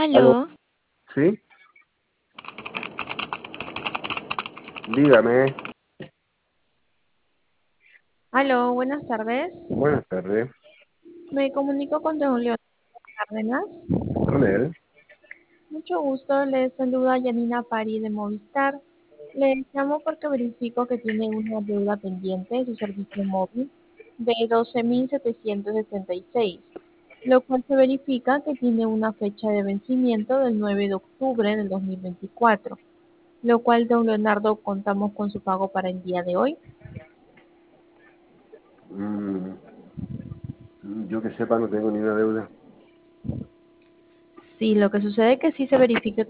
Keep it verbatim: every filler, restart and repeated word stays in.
Aló, Aló, ¿sí? Dígame. aló, buenas tardes. Buenas tardes. Me comunico con don Leonardo Cárdenas. Con él. Mucho gusto, le saluda Yanina Pari de Movistar. Le llamo porque verifico que tiene una deuda pendiente de su servicio móvil de doce mil setecientos setenta y seis, lo cual se verifica que tiene una fecha de vencimiento del nueve de octubre del dos mil veinticuatro, lo cual, don Leonardo, contamos con su pago para el día de hoy. Mm, yo que sepa, no tengo ni una deuda. Sí, lo que sucede es que sí se verifica